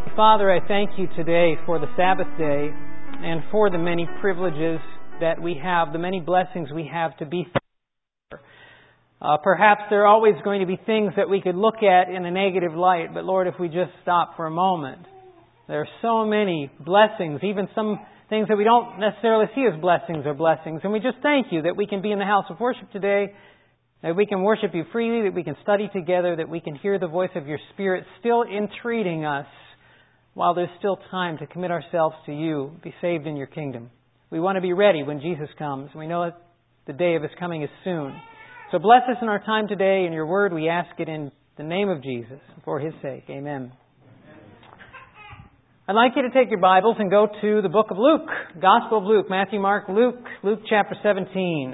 Father, I thank you today for the Sabbath day and for the many privileges that we have, the many blessings we have to be thankful for. Perhaps there are always going to be things that we could look at in a negative light, but Lord, if we just stop for a moment, there are so many blessings, even some things that we don't necessarily see as blessings or blessings. And we just thank you that we can be in the house of worship today, that we can worship you freely, that we can study together, that we can hear the voice of your Spirit still entreating us while there's still time to commit ourselves to you, be saved in your kingdom. We want to be ready when Jesus comes. We know that the day of His coming is soon. So bless us in our time today. In your word, we ask it in the name of Jesus, for His sake. Amen. I'd like you to take your Bibles and go to the book of Luke, Gospel of Luke, Matthew, Mark, Luke chapter 17.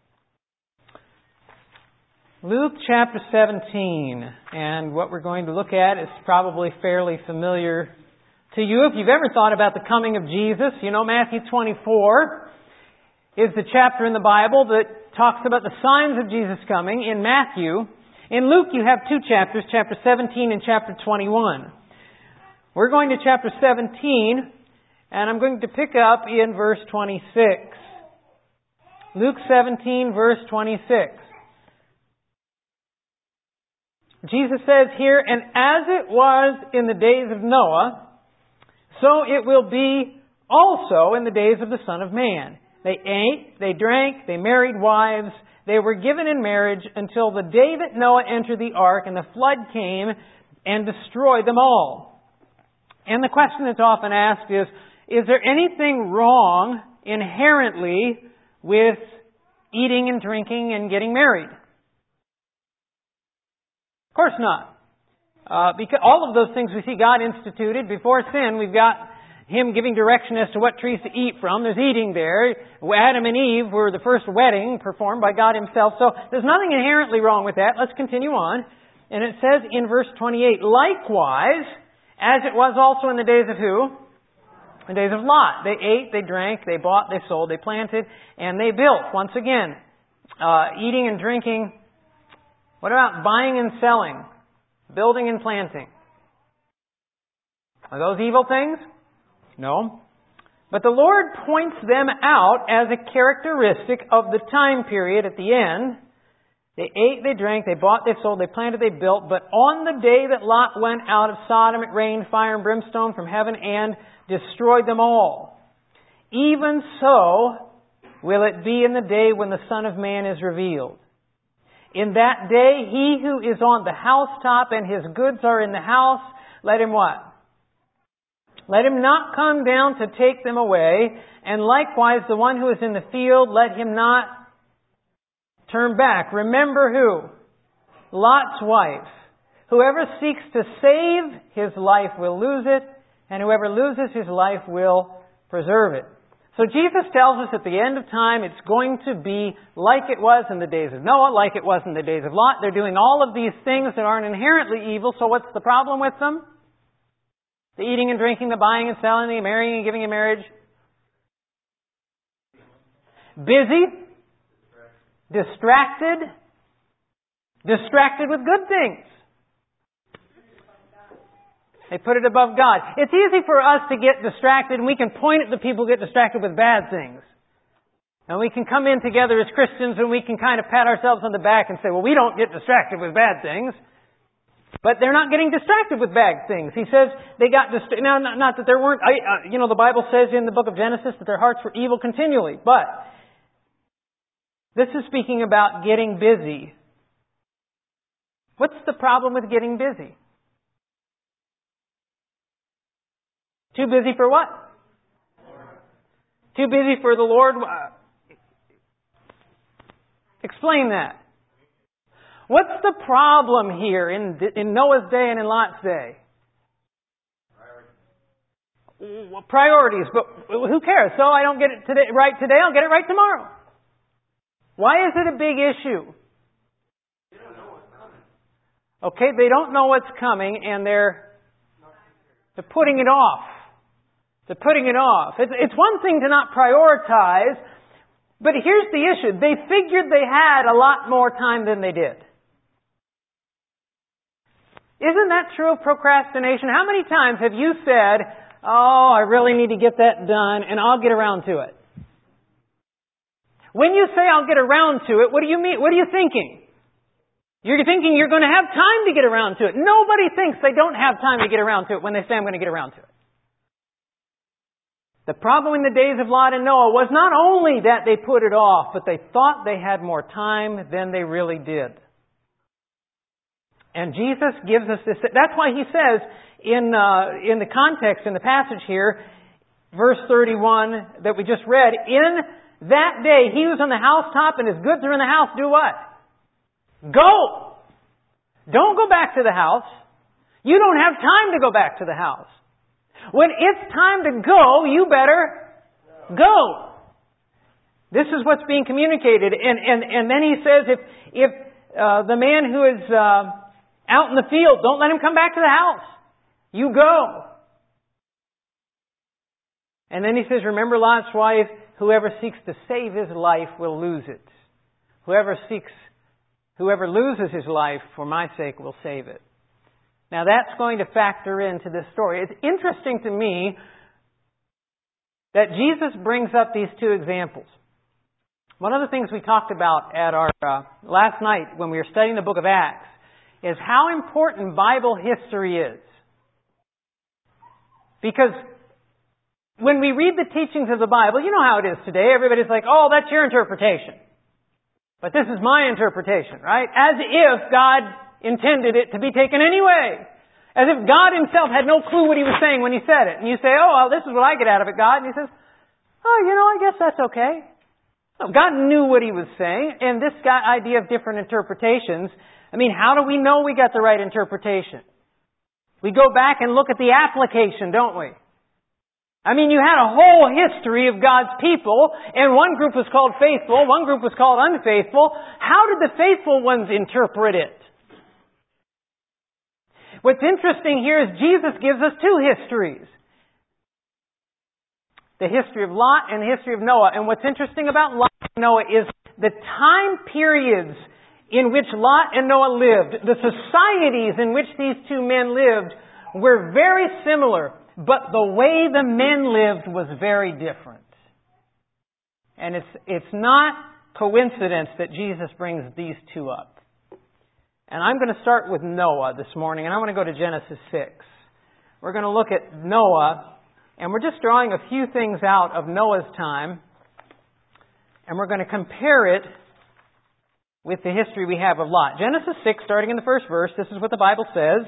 Luke chapter 17, and what we're going to look at is probably fairly familiar to you. If you've ever thought about the coming of Jesus, you know Matthew 24 is the chapter in the Bible that talks about the signs of Jesus coming in Matthew. In Luke you have two chapters, chapter 17 and chapter 21. We're going to chapter 17, and I'm going to pick up in verse 26. Luke 17, verse 26. Jesus says here, "And as it was in the days of Noah, so it will be also in the days of the Son of Man. They ate, they drank, they married wives, they were given in marriage until the day that Noah entered the ark and the flood came and destroyed them all." And the question that's often asked is there anything wrong inherently with eating and drinking and getting married? Of course not. Because all of those things we see God instituted before sin. We've got Him giving direction as to what trees to eat from. There's eating there. Adam and Eve were the first wedding performed by God Himself. So there's nothing inherently wrong with that. Let's continue on. And it says in verse 28, "Likewise, as it was also in the days of who? The days of Lot. They ate, they drank, they bought, they sold, they planted, and they built." Once again, eating and drinking. What about buying and selling? Building and planting? Are those evil things? No. But the Lord points them out as a characteristic of the time period at the end. They ate, they drank, they bought, they sold, they planted, they built. But on the day that Lot went out of Sodom, it rained fire and brimstone from heaven and destroyed them all. Even so will it be in the day when the Son of Man is revealed. In that day, he who is on the housetop and his goods are in the house, let him what? Let him not come down to take them away. And likewise, the one who is in the field, let him not turn back. Remember who? Lot's wife. Whoever seeks to save his life will lose it, and whoever loses his life will preserve it. So Jesus tells us at the end of time it's going to be like it was in the days of Noah, like it was in the days of Lot. They're doing all of these things that aren't inherently evil, so what's the problem with them? The eating and drinking, the buying and selling, the marrying and giving in marriage. Busy. Distracted with good things. They put it above God. It's easy for us to get distracted, and we can point at the people who get distracted with bad things. And we can come in together as Christians and we can kind of pat ourselves on the back and say, well, we don't get distracted with bad things. But they're not getting distracted with bad things. He says they got distracted. Now, not that there weren't, the Bible says in the book of Genesis that their hearts were evil continually. But this is speaking about getting busy. What's the problem with getting busy? Too busy for what? Too busy for the Lord? Explain that. What's the problem here in Noah's day and in Lot's day? Priorities. But who cares? So I don't get it right today, I'll get it right tomorrow. Why is it a big issue? Okay, they don't know what's coming and they're putting it off. They're putting it off. It's one thing to not prioritize, but here's the issue. They figured they had a lot more time than they did. Isn't that true of procrastination? How many times have you said, oh, I really need to get that done, and I'll get around to it? When you say I'll get around to it, what do you mean? What are you thinking? You're thinking you're going to have time to get around to it. Nobody thinks they don't have time to get around to it when they say I'm going to get around to it. The problem in the days of Lot and Noah was not only that they put it off, but they thought they had more time than they really did. And Jesus gives us this. That's why he says in the context, in the passage here, verse 31 that we just read, in that day he was on the housetop and his goods are in the house. Do what? Go! Don't go back to the house. You don't have time to go back to the house. When it's time to go, you better go. This is what's being communicated. And then he says, if the man who is out in the field, don't let him come back to the house. You go. And then he says, remember Lot's wife, whoever seeks to save his life will lose it. Whoever loses his life for my sake will save it. Now that's going to factor into this story. It's interesting to me that Jesus brings up these two examples. One of the things we talked about at our last night when we were studying the book of Acts is how important Bible history is. Because when we read the teachings of the Bible, you know how it is today. Everybody's like, oh, that's your interpretation. But this is my interpretation, right? As if God intended it to be taken anyway. As if God himself had no clue what he was saying when he said it. And you say, oh, well, this is what I get out of it, God. And he says, oh, I guess that's okay. Well, God knew what he was saying. And this idea of different interpretations, how do we know we got the right interpretation? We go back and look at the application, don't we? You had a whole history of God's people, and one group was called faithful, one group was called unfaithful. How did the faithful ones interpret it? What's interesting here is Jesus gives us two histories. The history of Lot and the history of Noah. And what's interesting about Lot and Noah is the time periods in which Lot and Noah lived, the societies in which these two men lived were very similar, but the way the men lived was very different. And it's not coincidence that Jesus brings these two up. And I'm going to start with Noah this morning, and I want to go to Genesis 6. We're going to look at Noah, and we're just drawing a few things out of Noah's time, and we're going to compare it with the history we have of Lot. Genesis 6, starting in the first verse, this is what the Bible says.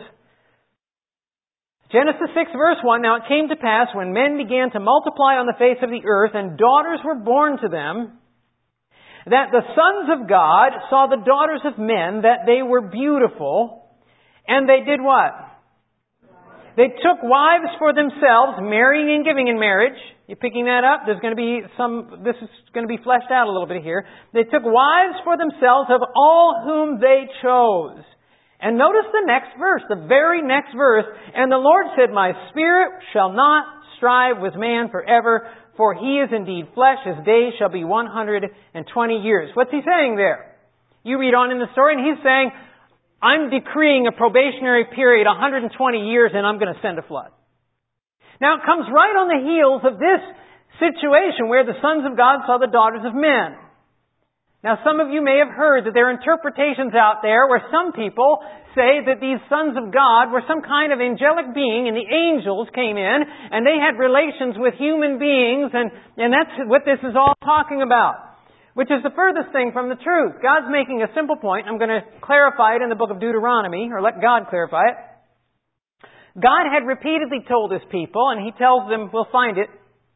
Genesis 6, verse 1, now it came to pass when men began to multiply on the face of the earth, and daughters were born to them, that the sons of God saw the daughters of men, that they were beautiful, and they did what? They took wives for themselves, marrying and giving in marriage. You picking that up? This is going to be fleshed out a little bit here. They took wives for themselves of all whom they chose. And notice the next verse, the very next verse. And the Lord said, my spirit shall not strive with man forever, for he is indeed flesh, his days shall be 120 years. What's he saying there? You read on in the story and he's saying, I'm decreeing a probationary period, 120 years, and I'm going to send a flood. Now it comes right on the heels of this situation where the sons of God saw the daughters of men. Now some of you may have heard that there are interpretations out there where some people say that these sons of God were some kind of angelic being and the angels came in and they had relations with human beings and that's what this is all talking about. Which is the furthest thing from the truth. God's making a simple point. I'm going to clarify it in the book of Deuteronomy, or let God clarify it. God had repeatedly told His people, and He tells them, we'll find it,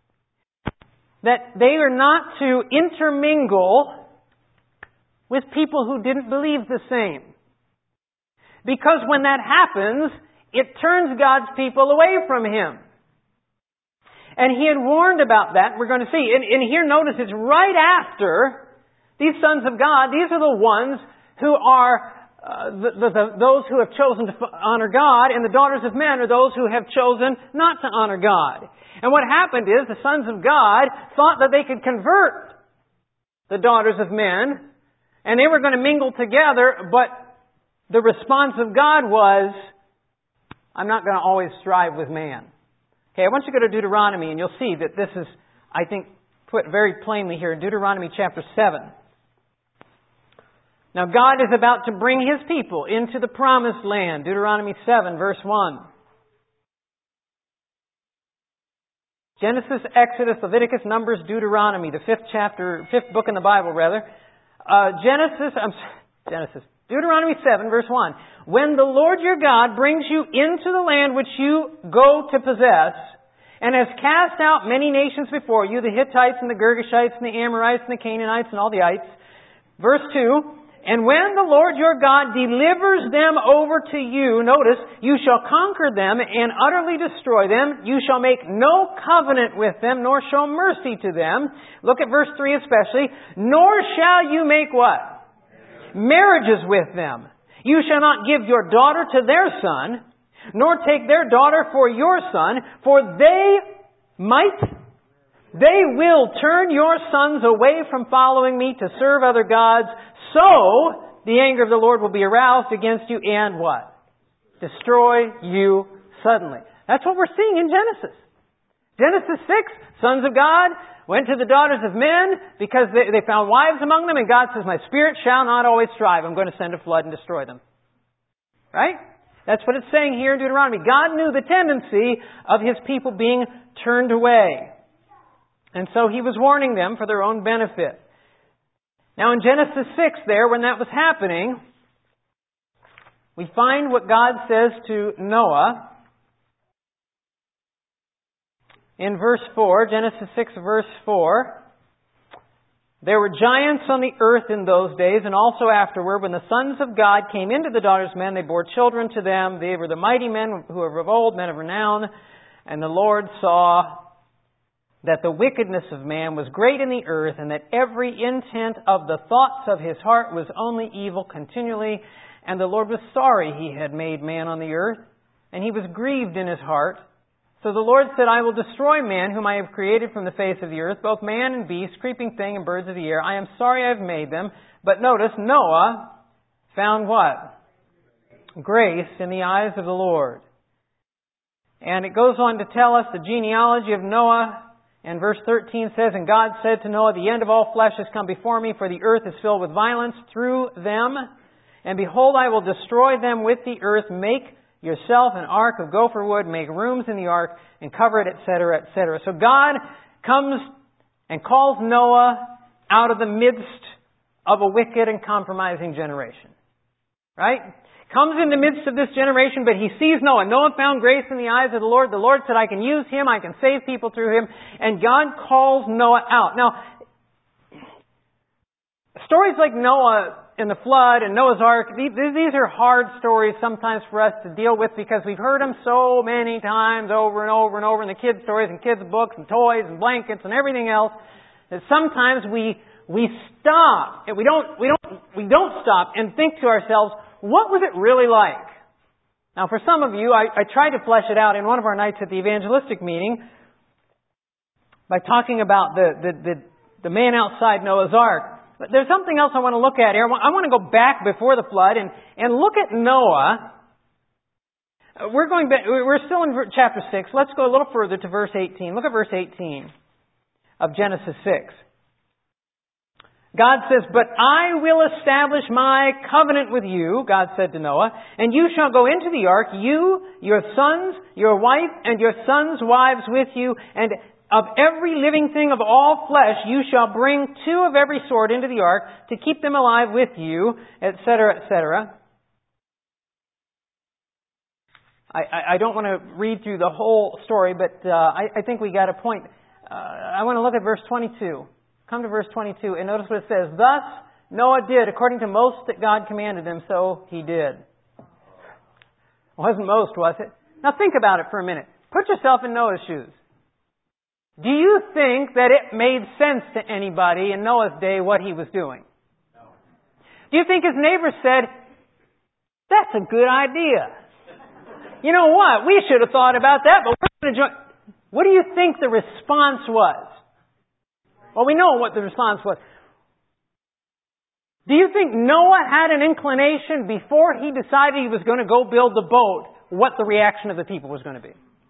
that they are not to intermingle with people who didn't believe the same. Because when that happens, it turns God's people away from Him. And He had warned about that. We're going to see. And here, notice, it's right after these sons of God. These are the ones who are those who have chosen to honor God, and the daughters of men are those who have chosen not to honor God. And what happened is the sons of God thought that they could convert the daughters of men, and they were going to mingle together, but the response of God was, I'm not going to always strive with man. Okay, I want you to go to Deuteronomy, and you'll see that this is, I think, put very plainly here in Deuteronomy chapter 7. Now, God is about to bring His people into the promised land. Deuteronomy 7, verse 1. Genesis, Exodus, Leviticus, Numbers, Deuteronomy, the fifth book in the Bible, rather. Deuteronomy 7, verse 1. When the Lord your God brings you into the land which you go to possess, and has cast out many nations before you, the Hittites and the Girgashites and the Amorites and the Canaanites and all the ites. Verse 2. And when the Lord your God delivers them over to you, notice, you shall conquer them and utterly destroy them. You shall make no covenant with them, nor show mercy to them. Look at verse 3 especially. Nor shall you make what? Marriages with them. You shall not give your daughter to their son, nor take their daughter for your son, for they will turn your sons away from following me to serve other gods. So, the anger of the Lord will be aroused against you and what? Destroy you suddenly. That's what we're seeing in Genesis. Genesis 6, sons of God went to the daughters of men because they found wives among them, and God says, my spirit shall not always strive. I'm going to send a flood and destroy them. Right? That's what it's saying here in Deuteronomy. God knew the tendency of His people being turned away. And so He was warning them for their own benefit. Now in Genesis 6 there, when that was happening, we find what God says to Noah in verse 4, Genesis 6 verse 4. There were giants on the earth in those days, and also afterward, when the sons of God came into the daughters of men, they bore children to them. They were the mighty men who were of old, men of renown. And the Lord saw that the wickedness of man was great in the earth, and that every intent of the thoughts of his heart was only evil continually. And the Lord was sorry He had made man on the earth, and He was grieved in His heart. So the Lord said, I will destroy man, whom I have created from the face of the earth, both man and beast, creeping thing, and birds of the air. I am sorry I have made them. But notice, Noah found what? Grace in the eyes of the Lord. And it goes on to tell us the genealogy of Noah. And verse 13 says, And God said to Noah, The end of all flesh has come before me, for the earth is filled with violence through them. And behold, I will destroy them with the earth. Make yourself an ark of gopher wood, make rooms in the ark, and cover it, etc., etc. So God comes and calls Noah out of the midst of a wicked and compromising generation. Right? Comes in the midst of this generation, but He sees Noah. Noah found grace in the eyes of the Lord. The Lord said, I can use him, I can save people through him. And God calls Noah out. Now, stories like Noah and the flood and Noah's Ark, these are hard stories sometimes for us to deal with because we've heard them so many times over and over and over in the kids' stories and kids' books and toys and blankets and everything else, that sometimes we stop and we don't stop and think to ourselves, what was it really like? Now for some of you, I tried to flesh it out in one of our nights at the evangelistic meeting by talking about the man outside Noah's Ark. But there's something else I want to look at here. I want to go back before the flood and look at Noah. We're still in chapter 6. Let's go a little further to verse 18. Look at verse 18 of Genesis 6. God says, But I will establish my covenant with you, God said to Noah, and you shall go into the ark, you, your sons, your wife, and your sons' wives with you, and of every living thing of all flesh you shall bring 2 of every sort into the ark to keep them alive with you, etc., etc. I don't want to read through the whole story, but I think we got a point. I want to look at verse 22. Come to verse 22 and notice what it says. Thus Noah did according to most that God commanded him, so he did. It wasn't most, was it? Now think about it for a minute. Put yourself in Noah's shoes. Do you think that it made sense to anybody in Noah's day what he was doing? No. Do you think his neighbors said, that's a good idea? You know what? We should have thought about that, but we're going to join. What do you think the response was? Well, we know what the response was. Do you think Noah had an inclination before he decided he was going to go build the boat? what the reaction of the people was going to be.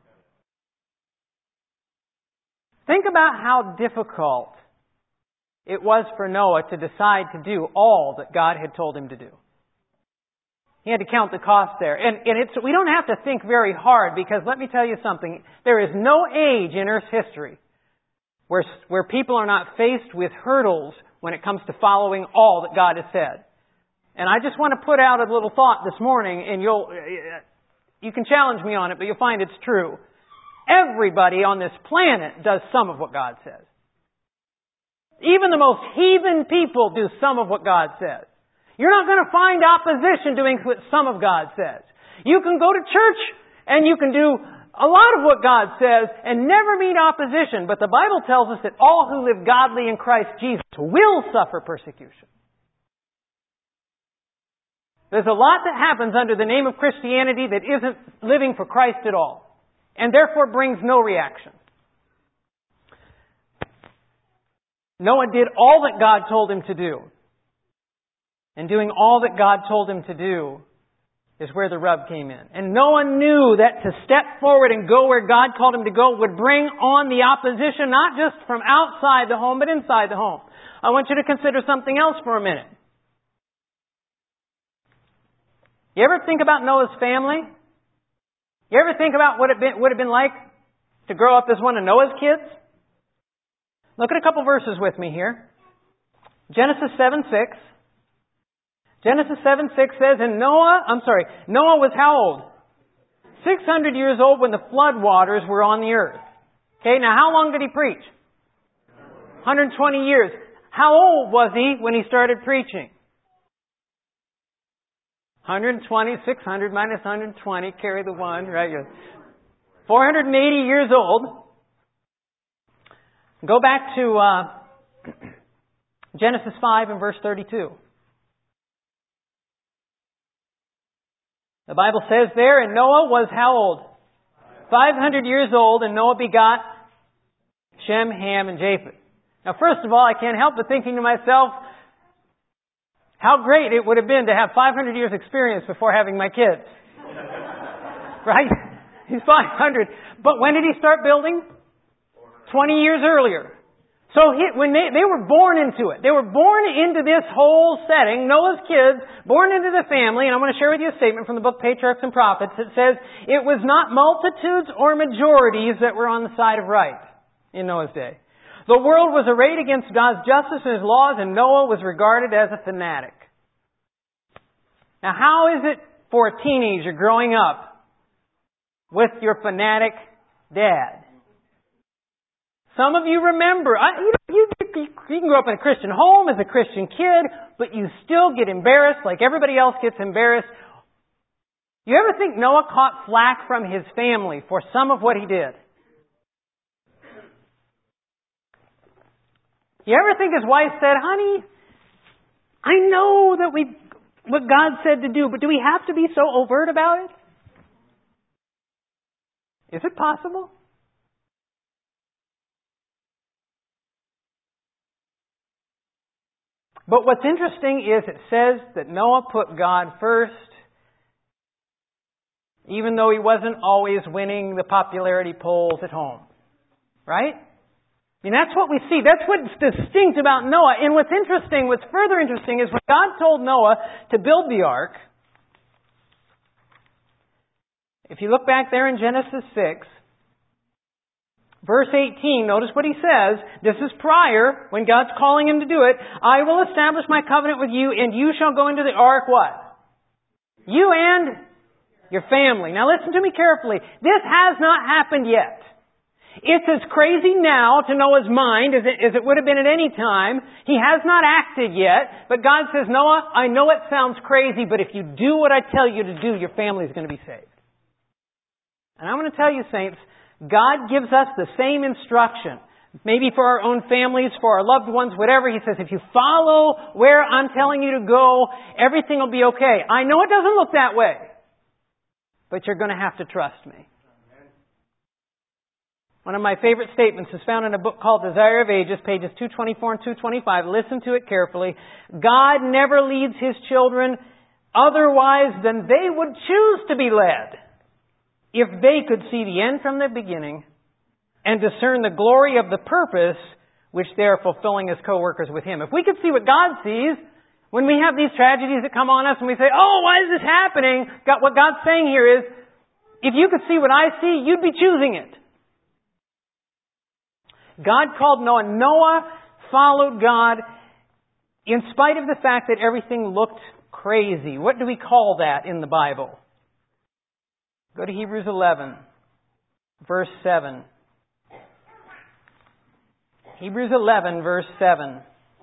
Think about how difficult it was for Noah to decide to do all that God had told him to do. He had to count the cost there. And we don't have to think very hard, because let me tell you something. There is no age in Earth's history where people are not faced with hurdles when it comes to following all that God has said. And I just want to put out a little thought this morning, and you can challenge me on it, but you'll find it's true. Everybody on this planet does some of what God says. Even the most heathen people do some of what God says. You're not going to find opposition doing what some of God says. You can go to church and you can do a lot of what God says and never meet opposition. But the Bible tells us that all who live godly in Christ Jesus will suffer persecution. There's a lot that happens under the name of Christianity that isn't living for Christ at all, and therefore brings no reaction. Noah did all that God told him to do. And doing all that God told him to do is where the rub came in. And Noah knew that to step forward and go where God called him to go would bring on the opposition, not just from outside the home, but inside the home. I want you to consider something else for a minute. You ever think about Noah's family? You ever think about what it would have been like to grow up as one of Noah's kids? Look at a couple verses with me here. Genesis 7:6. Genesis 7:6 says, Noah was how old? 600 years old when the flood waters were on the earth. Okay, now how long did he preach? 120 years. How old was he when he started preaching? 120, 600 minus 120, carry the one, right? 480 years old. Go back to Genesis 5 and verse 32. The Bible says there, and Noah was how old? 500 years old, and Noah begot Shem, Ham, and Japheth. Now, first of all, I can't help but thinking to myself, how great it would have been to have 500 years experience before having my kids. Right? He's 500. But when did he start building? 20 years earlier. So when they were born into it. They were born into this whole setting, Noah's kids, born into the family. And I want to share with you a statement from the book Patriarchs and Prophets that says, it was not multitudes or majorities that were on the side of right in Noah's day. The world was arrayed against God's justice and His laws, and Noah was regarded as a fanatic. Now, how is it for a teenager growing up with your fanatic dad? Some of you remember, you can grow up in a Christian home as a Christian kid, but you still get embarrassed like everybody else gets embarrassed. You ever think Noah caught flack from his family for some of what he did? You ever think his wife said, honey, I know that what God said to do, but do we have to be so overt about it? Is it possible? But what's interesting is it says that Noah put God first, even though he wasn't always winning the popularity polls at home. Right? I mean, that's what we see. That's what's distinct about Noah. And what's further interesting is when God told Noah to build the ark, if you look back there in Genesis 6, verse 18, notice what he says. This is prior, when God's calling him to do it. I will establish my covenant with you, and you shall go into the ark, what? You and your family. Now listen to me carefully. This has not happened yet. It's as crazy now to Noah's mind as it would have been at any time. He has not acted yet, but God says, Noah, I know it sounds crazy, but if you do what I tell you to do, your family is going to be saved. And I'm going to tell you, saints, God gives us the same instruction. Maybe for our own families, for our loved ones, whatever. He says, if you follow where I'm telling you to go, everything will be okay. I know it doesn't look that way, but you're going to have to trust me. One of my favorite statements is found in a book called Desire of Ages, pages 224 and 225. Listen to it carefully. God never leads His children otherwise than they would choose to be led. if they could see the end from the beginning and discern the glory of the purpose which they are fulfilling as co-workers with Him. If we could see what God sees, when we have these tragedies that come on us and we say, oh, why is this happening? What God's saying here is, if you could see what I see, you'd be choosing it. God called Noah. Noah followed God in spite of the fact that everything looked crazy. What do we call that in the Bible? Go to Hebrews 11, verse 7. Hebrews 11, verse 7.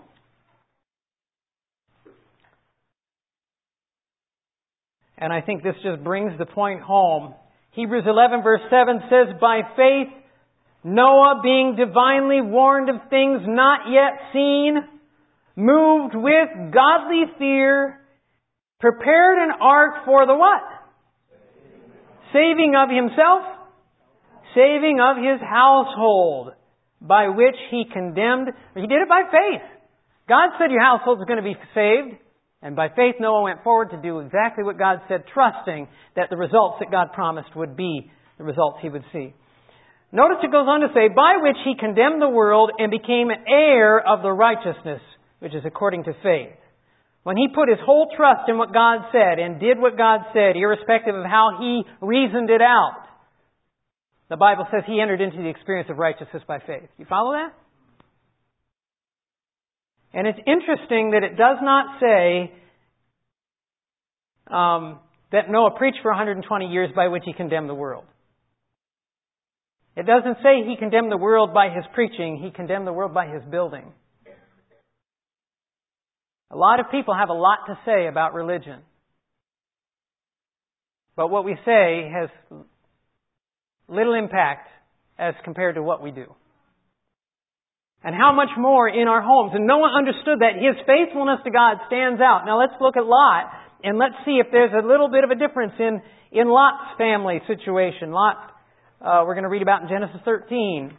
And I think this just brings the point home. Hebrews 11, verse 7 says, by faith, Noah, being divinely warned of things not yet seen, moved with godly fear, prepared an ark for the what? Saving of himself, saving of his household, by which he condemned. He did it by faith. God said your household is going to be saved. And by faith Noah went forward to do exactly what God said, trusting that the results that God promised would be the results he would see. Notice it goes on to say, by which he condemned the world and became an heir of the righteousness, which is according to faith. When he put his whole trust in what God said and did what God said, irrespective of how he reasoned it out, the Bible says he entered into the experience of righteousness by faith. You follow that? And it's interesting that it does not say that Noah preached for 120 years by which he condemned the world. It doesn't say he condemned the world by his preaching. He condemned the world by his building. A lot of people have a lot to say about religion. But what we say has little impact as compared to what we do. And how much more in our homes. And Noah understood that his faithfulness to God stands out. Now let's look at Lot and let's see if there's a little bit of a difference in Lot's family situation. Lot, we're going to read about in Genesis 13.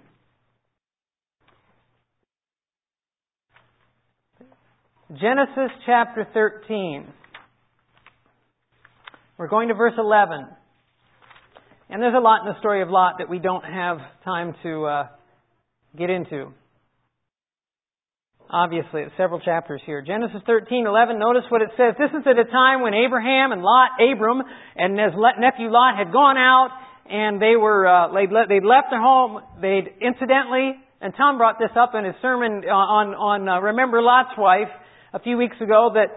Genesis chapter 13. We're going to verse 11. And there's a lot in the story of Lot that we don't have time to get into. Obviously, it's several chapters here. Genesis 13:11. Notice what it says. This is at a time when Abraham and Abram and his nephew Lot had gone out, and they'd left their home. Incidentally, and Tom brought this up in his sermon on Remember Lot's Wife a few weeks ago, that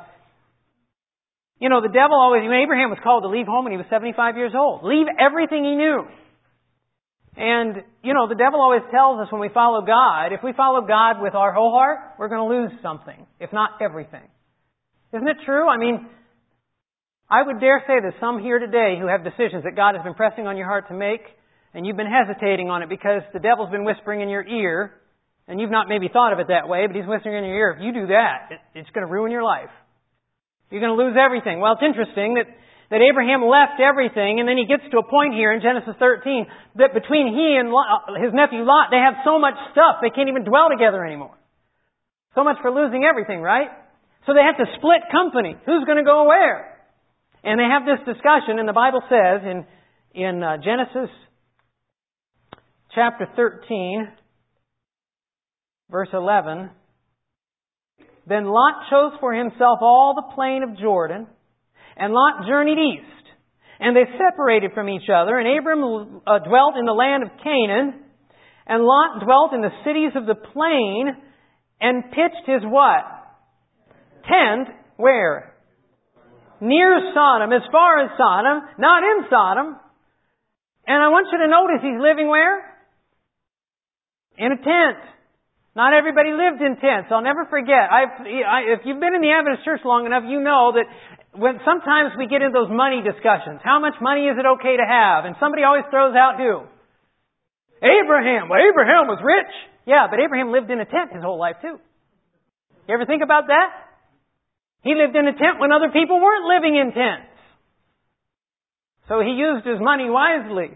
the devil always. Abraham was called to leave home when he was 75 years old. Leave everything he knew. And, the devil always tells us when we follow God, if we follow God with our whole heart, we're going to lose something, if not everything. Isn't it true? I would dare say there's some here today who have decisions that God has been pressing on your heart to make, and you've been hesitating on it because the devil's been whispering in your ear, and you've not maybe thought of it that way, but he's whispering in your ear, if you do that, it's going to ruin your life. You're going to lose everything. Well, it's interesting that Abraham left everything, and then he gets to a point here in Genesis 13 that between he and his nephew Lot, they have so much stuff they can't even dwell together anymore. So much for losing everything, right? So they have to split company. Who's going to go where? And they have this discussion, and the Bible says in Genesis chapter 13, verse 11, then Lot chose for himself all the plain of Jordan, and Lot journeyed east, and they separated from each other, and Abram dwelt in the land of Canaan, and Lot dwelt in the cities of the plain, and pitched his what? Tent, where? Near Sodom, as far as Sodom, not in Sodom. And I want you to notice he's living where? In a tent. Not everybody lived in tents. I'll never forget. If you've been in the Adventist church long enough, you know that when sometimes we get into those money discussions. How much money is it okay to have? And somebody always throws out who? Abraham. Well, Abraham was rich. Yeah, but Abraham lived in a tent his whole life too. You ever think about that? He lived in a tent when other people weren't living in tents. So he used his money wisely.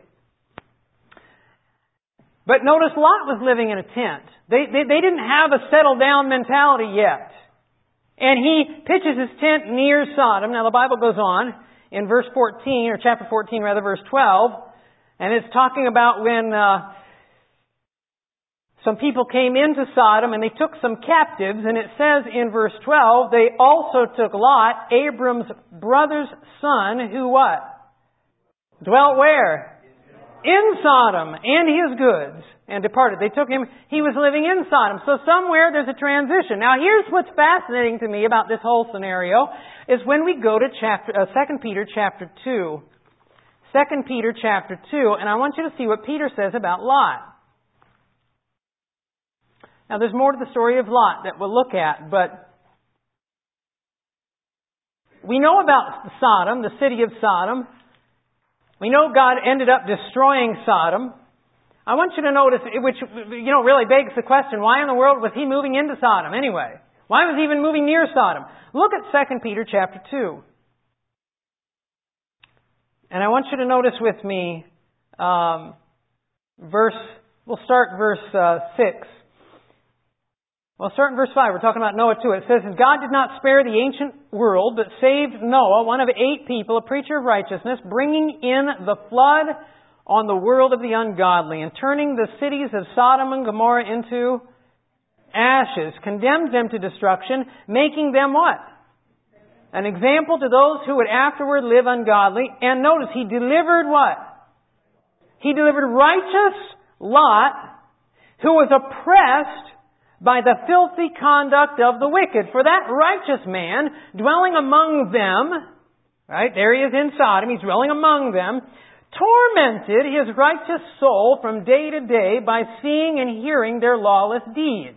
But notice Lot was living in a tent. They didn't have a settle down mentality yet. And he pitches his tent near Sodom. Now the Bible goes on in verse 14, or chapter 14 rather, verse 12. And it's talking about when some people came into Sodom and they took some captives. And it says in verse 12, they also took Lot, Abram's brother's son, who what? Dwelt where? In Sodom, and his goods, and departed. They took him, he was living in Sodom. So somewhere there's a transition. Now here's what's fascinating to me about this whole scenario, is when we go to 2 Peter chapter 2. 2 Peter chapter 2, and I want you to see what Peter says about Lot. Now there's more to the story of Lot that we'll look at, but we know about Sodom, the city of Sodom. We know God ended up destroying Sodom. I want you to notice, which really begs the question, why in the world was he moving into Sodom anyway? Why was he even moving near Sodom? Look at 2 Peter chapter 2. And I want you to notice with me, we'll start verse 6. We'll start in verse 5. We're talking about Noah too. It says, God did not spare the ancient world, but saved Noah, one of 8 people, a preacher of righteousness, bringing in the flood on the world of the ungodly, and turning the cities of Sodom and Gomorrah into ashes, condemned them to destruction, making them what? An example to those who would afterward live ungodly. And notice, He delivered what? He delivered righteous Lot, who was oppressed by the filthy conduct of the wicked. For that righteous man, dwelling among them, right, there he is in Sodom, he's dwelling among them, tormented his righteous soul from day to day by seeing and hearing their lawless deeds.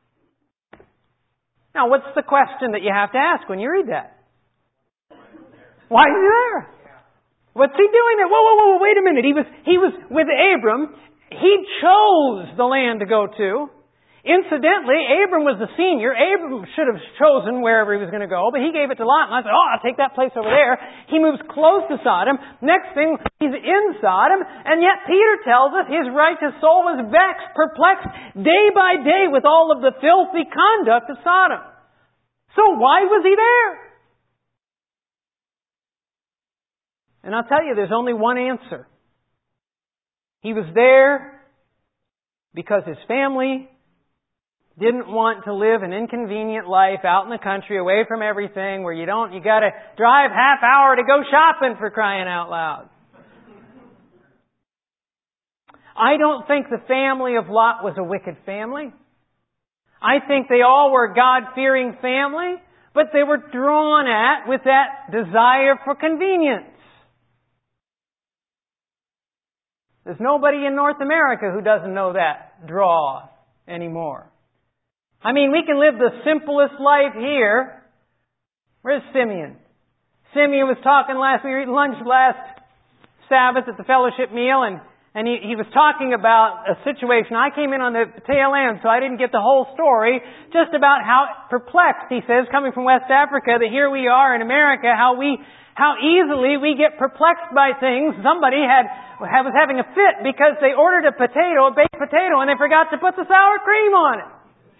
Now, what's the question that you have to ask when you read that? Why is he there? What's he doing there? Whoa, wait a minute. He was with Abram. He chose the land to go to. Incidentally, Abram was the senior. Abram should have chosen wherever he was going to go, but he gave it to Lot. And I said, I'll take that place over there. He moves close to Sodom. Next thing, he's in Sodom. And yet Peter tells us his righteous soul was vexed, perplexed, day by day with all of the filthy conduct of Sodom. So why was he there? And I'll tell you, there's only one answer. He was there because his family didn't want to live an inconvenient life out in the country, away from everything, where you got to drive half hour to go shopping, for crying out loud. I don't think the family of Lot was a wicked family. I think they all were a God-fearing family, but they were drawn at with that desire for convenience. There's nobody in North America who doesn't know that draw anymore. I mean, we can live the simplest life here. Where's Simeon? Simeon was talking we were eating lunch last Sabbath at the fellowship meal, and he was talking about a situation. I came in on the tail end, so I didn't get the whole story, just about how perplexed, he says, coming from West Africa, that here we are in America, how easily we get perplexed by things. Somebody was having a fit because they ordered a baked potato, and they forgot to put the sour cream on it.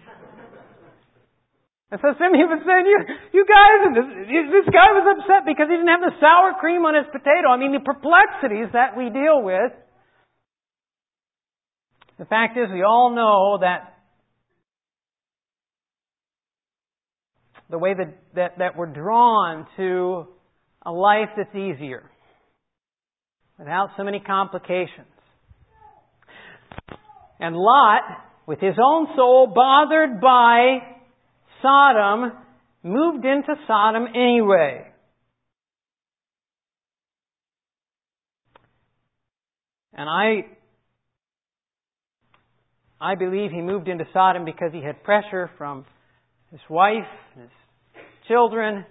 And so Simeon was saying, you guys, and this guy was upset because he didn't have the sour cream on his potato. I mean, the perplexities that we deal with. The fact is, we all know that the way that we're drawn to a life that's easier, without so many complications. And Lot, with his own soul bothered by Sodom, moved into Sodom anyway. And I believe he moved into Sodom because he had pressure from his wife and his children.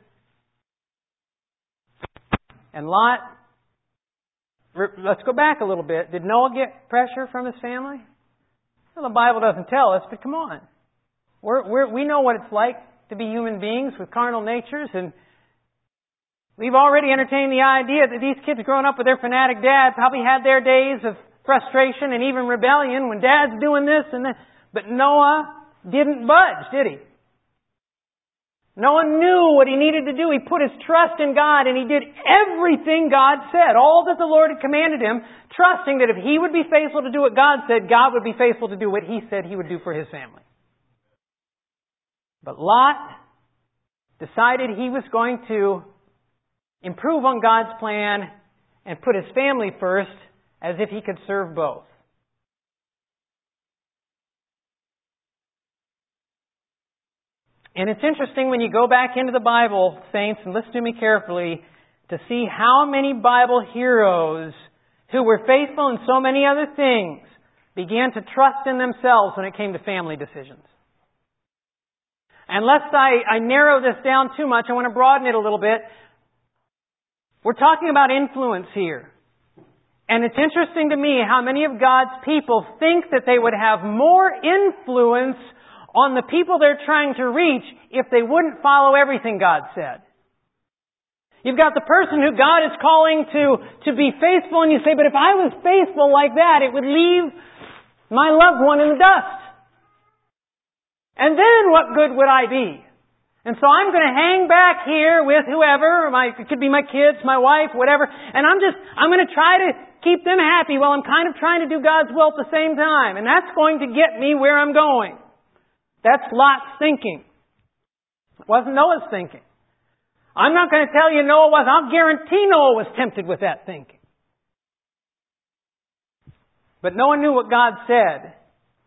And Lot, let's go back a little bit. Did Noah get pressure from his family? Well, the Bible doesn't tell us, but come on. We know what it's like to be human beings with carnal natures, and we've already entertained the idea that these kids growing up with their fanatic dad probably had their days of frustration and even rebellion when Dad's doing this and that. But Noah didn't budge, did he? No one knew what he needed to do. He put his trust in God and he did everything God said. All that the Lord had commanded him, trusting that if he would be faithful to do what God said, God would be faithful to do what he said he would do for his family. But Lot decided he was going to improve on God's plan and put his family first as if he could serve both. And it's interesting when you go back into the Bible, saints, and listen to me carefully, to see how many Bible heroes who were faithful in so many other things began to trust in themselves when it came to family decisions. And lest I narrow this down too much, I want to broaden it a little bit. We're talking about influence here. And it's interesting to me how many of God's people think that they would have more influence on the people they're trying to reach if they wouldn't follow everything God said. You've got the person who God is calling to be faithful, and you say, but if I was faithful like that, it would leave my loved one in the dust. And then what good would I be? And so I'm going to hang back here with whoever, it could be my kids, my wife, whatever, and I'm going to try to keep them happy while I'm kind of trying to do God's will at the same time. And that's going to get me where I'm going. That's Lot's thinking. It wasn't Noah's thinking. I'm not going to tell you Noah was. I'll guarantee Noah was tempted with that thinking. But Noah knew what God said.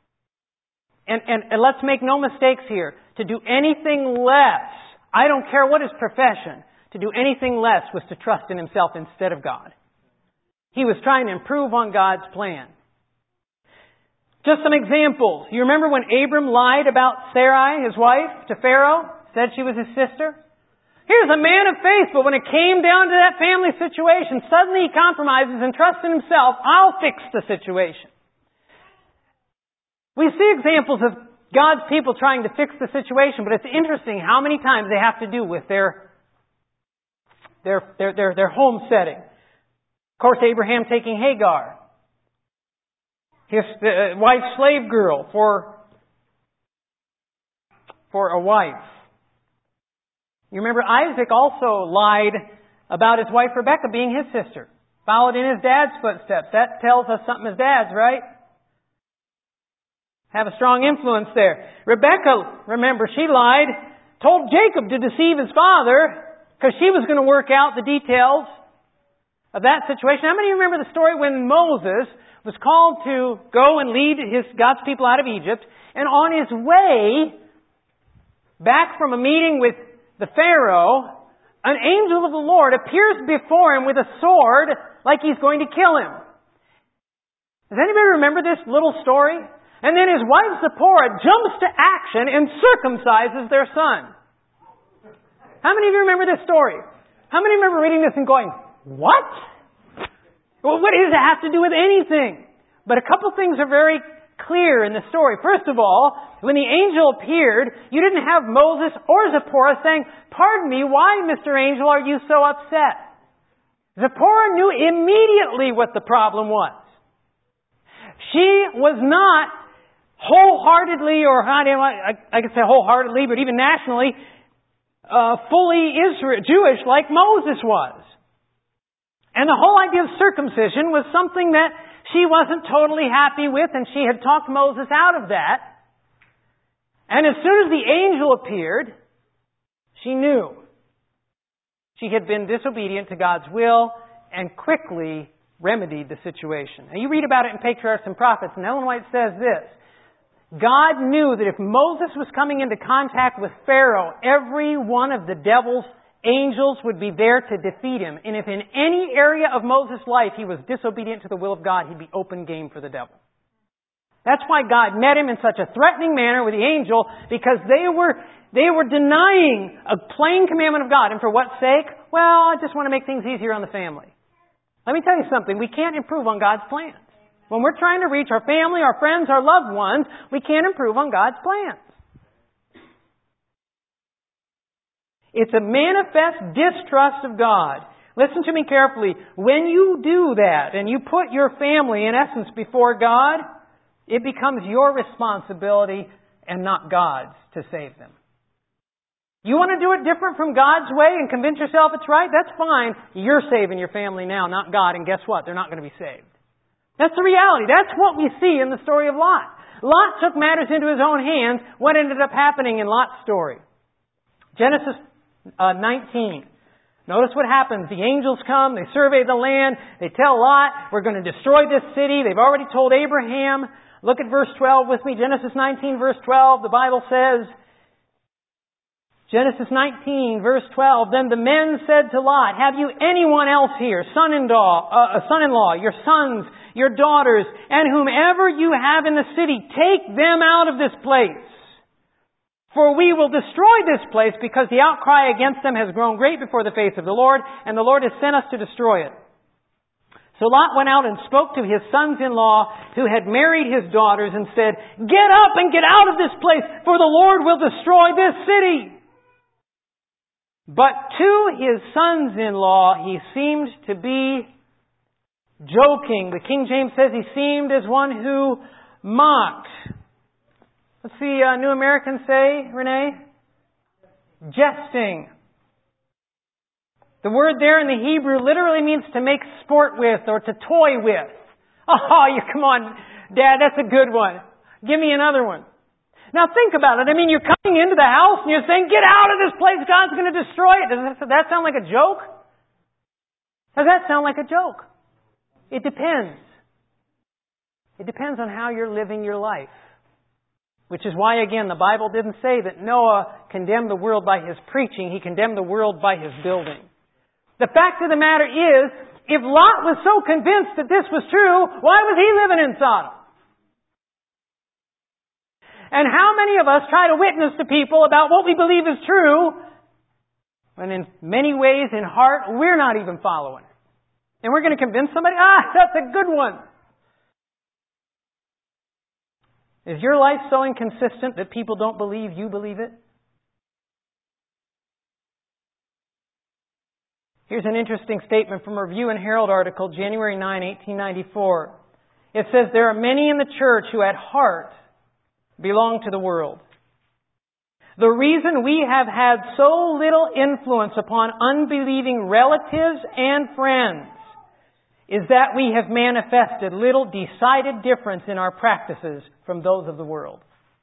And let's make no mistakes here. To do anything less, I don't care what his profession, to do anything less was to trust in himself instead of God. He was trying to improve on God's plan. Just some examples. You remember when Abram lied about Sarai, his wife, to Pharaoh? Said she was his sister? Here's a man of faith, but when it came down to that family situation, suddenly he compromises and trusts in himself. I'll fix the situation. We see examples of God's people trying to fix the situation, but it's interesting how many times they have to do with their home setting. Of course, Abraham taking Hagar, his wife's slave girl, for a wife. You remember Isaac also lied about his wife Rebekah being his sister. Followed in his dad's footsteps. That tells us something as dads, right? Have a strong influence there. Rebekah, remember, she lied, told Jacob to deceive his father because she was going to work out the details of that situation. How many of you remember the story when Moses was called to go and lead God's people out of Egypt, and on his way back from a meeting with the Pharaoh, an angel of the Lord appears before him with a sword like he's going to kill him. Does anybody remember this little story? And then his wife Zipporah jumps to action and circumcises their son. How many of you remember this story? How many remember reading this and going, what? Well, what does it have to do with anything? But a couple things are very clear in the story. First of all, when the angel appeared, you didn't have Moses or Zipporah saying, pardon me, why, Mr. Angel, are you so upset? Zipporah knew immediately what the problem was. She was not wholeheartedly, or I could say wholeheartedly, but even nationally, fully Jewish like Moses was. And the whole idea of circumcision was something that she wasn't totally happy with, and she had talked Moses out of that. And as soon as the angel appeared, she knew she had been disobedient to God's will and quickly remedied the situation. Now you read about it in Patriarchs and Prophets, and Ellen White says this: God knew that if Moses was coming into contact with Pharaoh, every one of the devil's angels would be there to defeat him. And if in any area of Moses' life he was disobedient to the will of God, he'd be open game for the devil. That's why God met him in such a threatening manner with the angel, because they were denying a plain commandment of God. And for what sake? Well, I just want to make things easier on the family. Let me tell you something. We can't improve on God's plans. When we're trying to reach our family, our friends, our loved ones, we can't improve on God's plans. It's a manifest distrust of God. Listen to me carefully. When you do that and you put your family, in essence, before God, it becomes your responsibility and not God's to save them. You want to do it different from God's way and convince yourself it's right? That's fine. You're saving your family now, not God. And guess what? They're not going to be saved. That's the reality. That's what we see in the story of Lot. Lot took matters into his own hands. What ended up happening in Lot's story? Genesis 19. Notice what happens. The angels come, they survey the land, they tell Lot, we're going to destroy this city. They've already told Abraham. Look at verse 12 with me. Genesis 19, verse 12. The Bible says, Genesis 19, verse 12, then the men said to Lot, have you anyone else here, son-in-law, your sons, your daughters, and whomever you have in the city, take them out of this place. For we will destroy this place because the outcry against them has grown great before the face of the Lord, and the Lord has sent us to destroy it. So Lot went out and spoke to his sons-in-law who had married his daughters and said, get up and get out of this place, for the Lord will destroy this city. But to his sons-in-law he seemed to be joking. The King James says he seemed as one who mocked. What's the New American say, Renee? Jesting. The word there in the Hebrew literally means to make sport with or to toy with. Oh, come on, Dad, that's a good one. Give me another one. Now think about it. I mean, you're coming into the house and you're saying, get out of this place, God's going to destroy it. Does that sound like a joke? Does that sound like a joke? It depends. It depends on how you're living your life. Which is why, again, the Bible didn't say that Noah condemned the world by his preaching. He condemned the world by his building. The fact of the matter is, if Lot was so convinced that this was true, why was he living in Sodom? And how many of us try to witness to people about what we believe is true, when in many ways, in heart, we're not even following it. And we're going to convince somebody, that's a good one. Is your life so inconsistent that people don't believe you believe it? Here's an interesting statement from a Review and Herald article, January 9, 1894. It says, there are many in the church who at heart belong to the world. The reason we have had so little influence upon unbelieving relatives and friends is that we have manifested little decided difference in our practices from those of the world.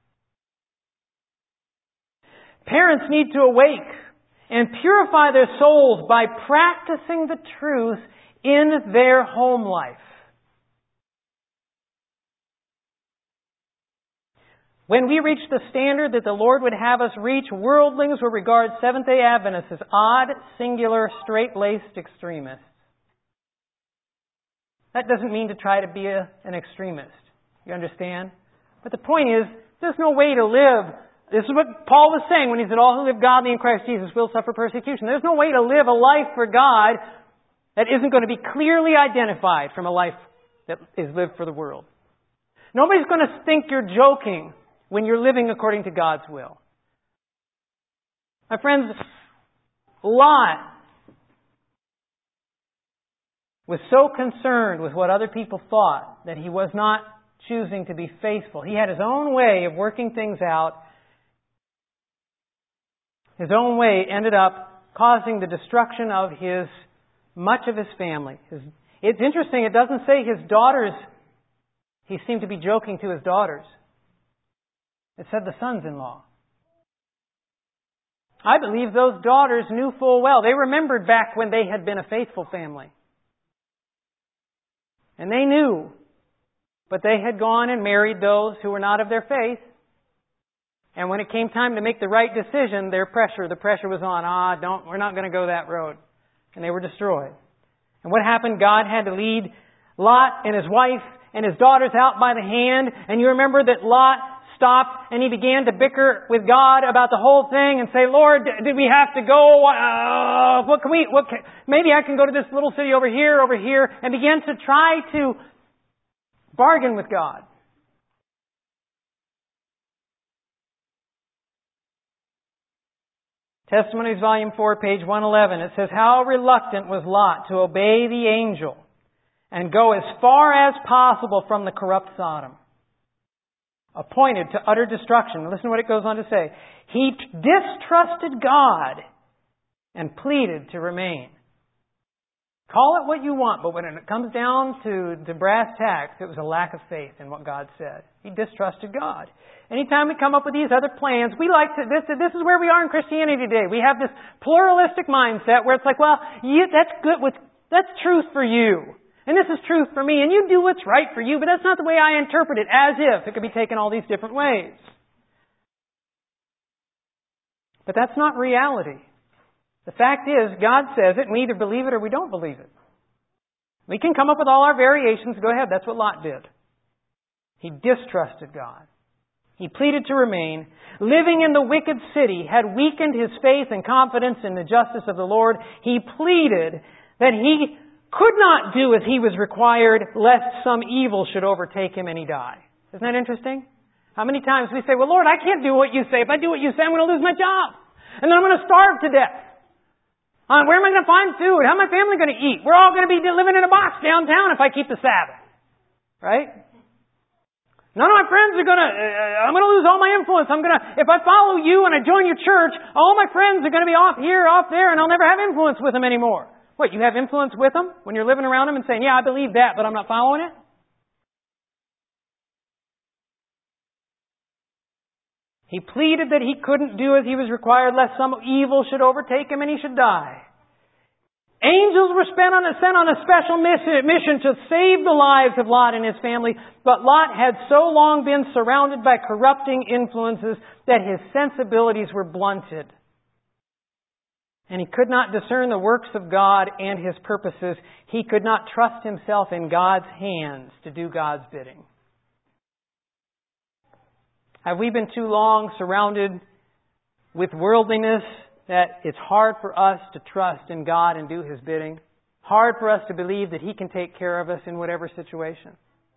Parents need to awake and purify their souls by practicing the truth in their home life. When we reach the standard that the Lord would have us reach, worldlings will regard Seventh-day Adventists as odd, singular, straight-laced extremists. That doesn't mean to try to be an extremist. You understand? But the point is, there's no way to live. This is what Paul was saying when he said, all who live godly in Christ Jesus will suffer persecution. There's no way to live a life for God that isn't going to be clearly identified from a life that is lived for the world. Nobody's going to think you're joking when you're living according to God's will. My friends, Lot was so concerned with what other people thought that he was not choosing to be faithful. He had his own way of working things out. His own way ended up causing the destruction of much of his family. It's interesting, it doesn't say his daughters, he seemed to be joking to his daughters. It said the sons-in-law. I believe those daughters knew full well. They remembered back when they had been a faithful family. And they knew. But they had gone and married those who were not of their faith. And when it came time to make the right decision, the pressure was on. We're not going to go that road. And they were destroyed. And what happened? God had to lead Lot and his wife and his daughters out by the hand. And you remember that Lot stopped and he began to bicker with God about the whole thing and say, Lord, did we have to go? Maybe I can go to this little city over here, and began to try to bargain with God. Testimonies, Volume 4, page 111. It says, how reluctant was Lot to obey the angel and go as far as possible from the corrupt Sodom. appointed to utter destruction. Listen to what it goes on to say. He distrusted God and pleaded to remain. Call it what you want, but when it comes down to brass tacks, it was a lack of faith in what God said. He distrusted God. Anytime we come up with these other plans, we like to, this is where we are in Christianity today. We have this pluralistic mindset where it's like, well, that's good, that's truth for you. And this is truth for me, and you do what's right for you, but that's not the way I interpret it, as if it could be taken all these different ways. But that's not reality. The fact is, God says it, and we either believe it or we don't believe it. We can come up with all our variations. Go ahead, that's what Lot did. He distrusted God. He pleaded to remain. Living in the wicked city had weakened his faith and confidence in the justice of the Lord. He pleaded that he could not do as he was required, lest some evil should overtake him and he die. Isn't that interesting? How many times we say, well, Lord, I can't do what you say. If I do what you say, I'm going to lose my job. And then I'm going to starve to death. Where am I going to find food? How am my family going to eat? We're all going to be living in a box downtown if I keep the Sabbath. Right? None of my friends are going to, I'm going to lose all my influence. If I follow you and I join your church, all my friends are going to be off here, off there, and I'll never have influence with them anymore. What, you have influence with them when you're living around them and saying, yeah, I believe that, but I'm not following it? He pleaded that he couldn't do as he was required, lest some evil should overtake him and he should die. Angels were sent on a special mission to save the lives of Lot and his family, but Lot had so long been surrounded by corrupting influences that his sensibilities were blunted. And he could not discern the works of God and His purposes. He could not trust himself in God's hands to do God's bidding. Have we been too long surrounded with worldliness that it's hard for us to trust in God and do His bidding? Hard for us to believe that He can take care of us in whatever situation.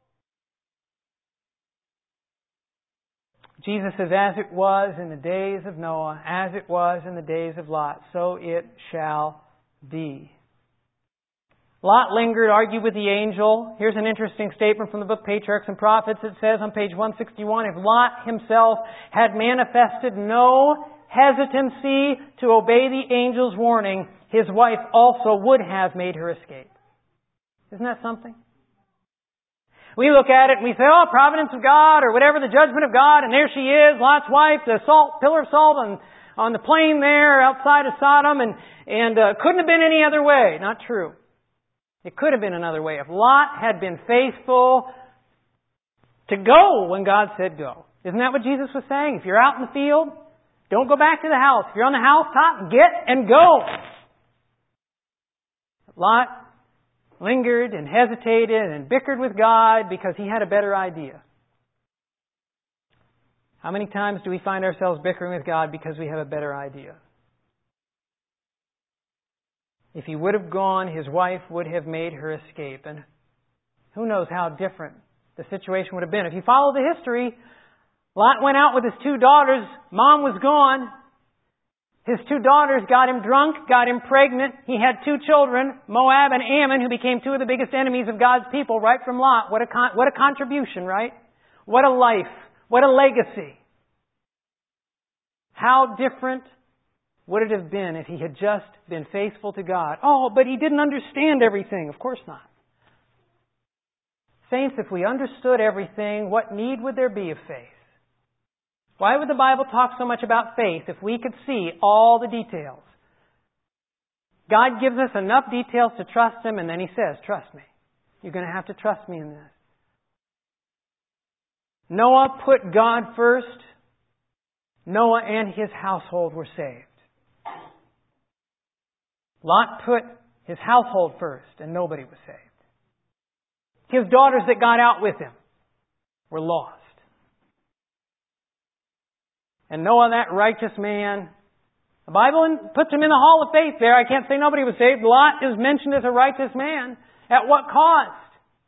Jesus says, as it was in the days of Noah, as it was in the days of Lot, so it shall be. Lot lingered, argued with the angel. Here's an interesting statement from the book Patriarchs and Prophets. It says on page 161, if Lot himself had manifested no hesitancy to obey the angel's warning, his wife also would have made her escape. Isn't that something? We look at it and we say, oh, providence of God, or whatever, the judgment of God, and there she is, Lot's wife, the pillar of salt on the plain there outside of Sodom, and couldn't have been any other way. Not true. It could have been another way. If Lot had been faithful to go when God said go. Isn't that what Jesus was saying? If you're out in the field, don't go back to the house. If you're on the housetop, get and go. Lot lingered and hesitated and bickered with God because he had a better idea. How many times do we find ourselves bickering with God because we have a better idea? If he would have gone, his wife would have made her escape. And who knows how different the situation would have been. If you follow the history, Lot went out with his two daughters. Mom was gone. His two daughters got him drunk, got him pregnant. He had two children, Moab and Ammon, who became two of the biggest enemies of God's people right from Lot. What a contribution, right? What a life. What a legacy. How different would it have been if he had just been faithful to God? Oh, but he didn't understand everything. Of course not. Saints, if we understood everything, what need would there be of faith? Why would the Bible talk so much about faith if we could see all the details? God gives us enough details to trust Him, and then He says, trust me. You're going to have to trust me in this. Noah put God first. Noah and his household were saved. Lot put his household first, and nobody was saved. His daughters that got out with him were lost. And Noah, that righteous man, the Bible puts him in the hall of faith there. I can't say nobody was saved. Lot is mentioned as a righteous man. At what cost?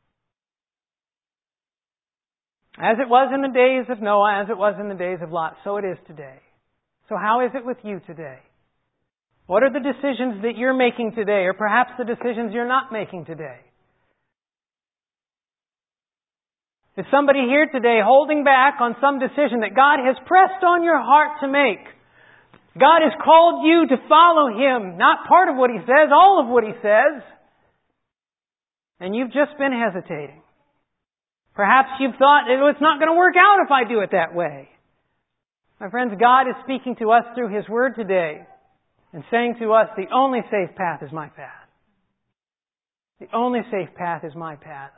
As it was in the days of Noah, as it was in the days of Lot, so it is today. So how is it with you today? What are the decisions that you're making today, or perhaps the decisions you're not making today? Is somebody here today holding back on some decision that God has pressed on your heart to make? God has called you to follow Him, not part of what He says, all of what He says. And you've just been hesitating. Perhaps you've thought, it's not going to work out if I do it that way. My friends, God is speaking to us through His Word today and saying to us, the only safe path is my path. The only safe path is my path.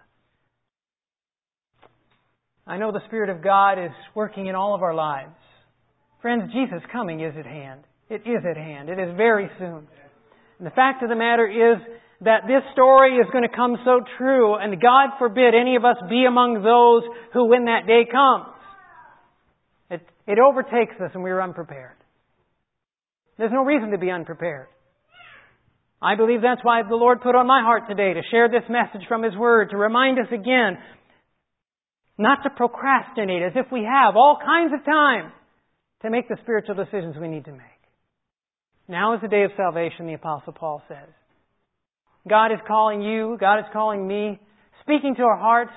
I know the Spirit of God is working in all of our lives. Friends, Jesus' coming is at hand. It is at hand. It is very soon. And the fact of the matter is that this story is going to come so true, and God forbid any of us be among those who, when that day comes, it overtakes us and we're unprepared. There's no reason to be unprepared. I believe that's why the Lord put on my heart today to share this message from His Word, to remind us again not to procrastinate as if we have all kinds of time to make the spiritual decisions we need to make. Now is the day of salvation, the Apostle Paul says. God is calling you, God is calling me, speaking to our hearts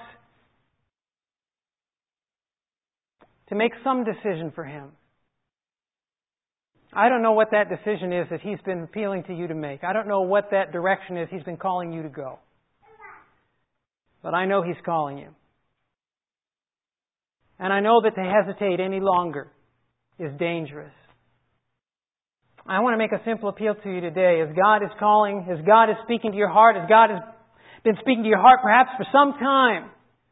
to make some decision for Him. I don't know what that decision is that He's been appealing to you to make. I don't know what that direction is He's been calling you to go. But I know He's calling you. And I know that to hesitate any longer is dangerous. I want to make a simple appeal to you today. As God is calling, as God is speaking to your heart, as God has been speaking to your heart perhaps for some time,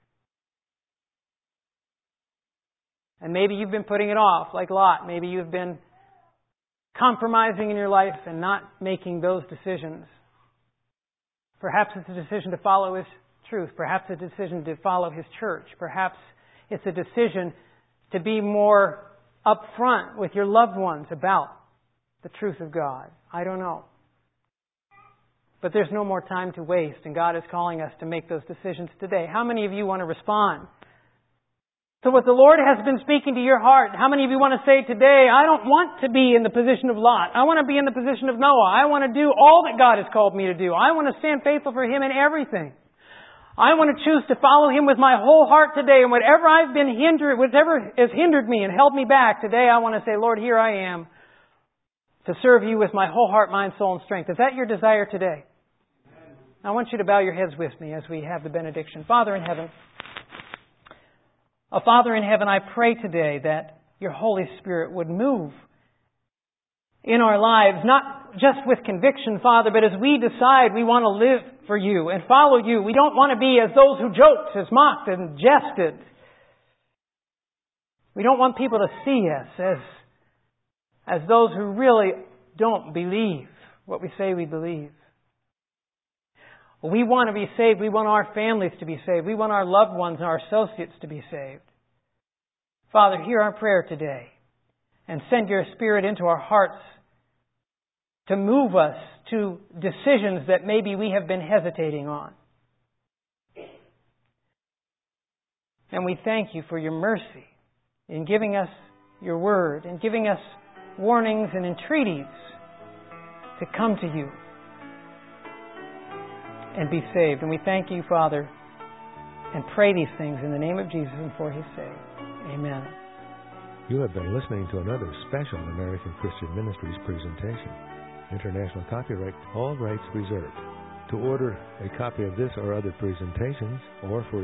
and maybe you've been putting it off like Lot. Maybe you've been compromising in your life and not making those decisions. Perhaps it's a decision to follow His truth. Perhaps a decision to follow His church. Perhaps it's a decision to be more upfront with your loved ones about the truth of God. I don't know. But there's no more time to waste, and God is calling us to make those decisions today. How many of you want to respond to what the Lord has been speaking to your heart? How many of you want to say today, I don't want to be in the position of Lot. I want to be in the position of Noah. I want to do all that God has called me to do. I want to stand faithful for Him in everything. I want to choose to follow Him with my whole heart today, and whatever has hindered me and held me back, today I want to say, Lord, here I am to serve You with my whole heart, mind, soul, and strength. Is that your desire today? I want you to bow your heads with me as we have the benediction. Father in heaven, Father in heaven, I pray today that Your Holy Spirit would move in our lives, not just with conviction, Father, but as we decide we want to live for You and follow You. We don't want to be as those who joked, as mocked and jested. We don't want people to see us as those who really don't believe what we say we believe. We want to be saved. We want our families to be saved. We want our loved ones and our associates to be saved. Father, hear our prayer today and send Your Spirit into our hearts to move us to decisions that maybe we have been hesitating on. And we thank You for Your mercy in giving us Your Word and giving us warnings and entreaties to come to You and be saved. And we thank You, Father, and pray these things in the name of Jesus and for His sake. Amen. You have been listening to another special American Christian Ministries presentation. International copyright, all rights reserved. To order a copy of this or other presentations, or for